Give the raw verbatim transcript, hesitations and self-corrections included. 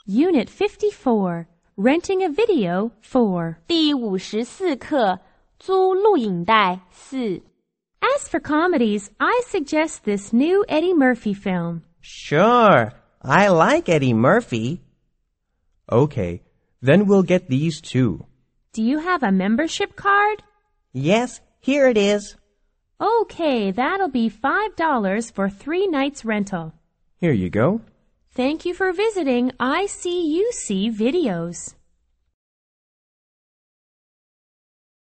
Unit fifty-four, Renting a Video four. 第五十四课，租录影带四。 As for comedies, I suggest this new Eddie Murphy film. Sure, I like Eddie Murphy. Okay, then we'll get these too. Do you have a membership card? Yes, here it is. Okay, that'll be five dollars for three nights rental. Here you go. Thank you for visiting I C U C Videos.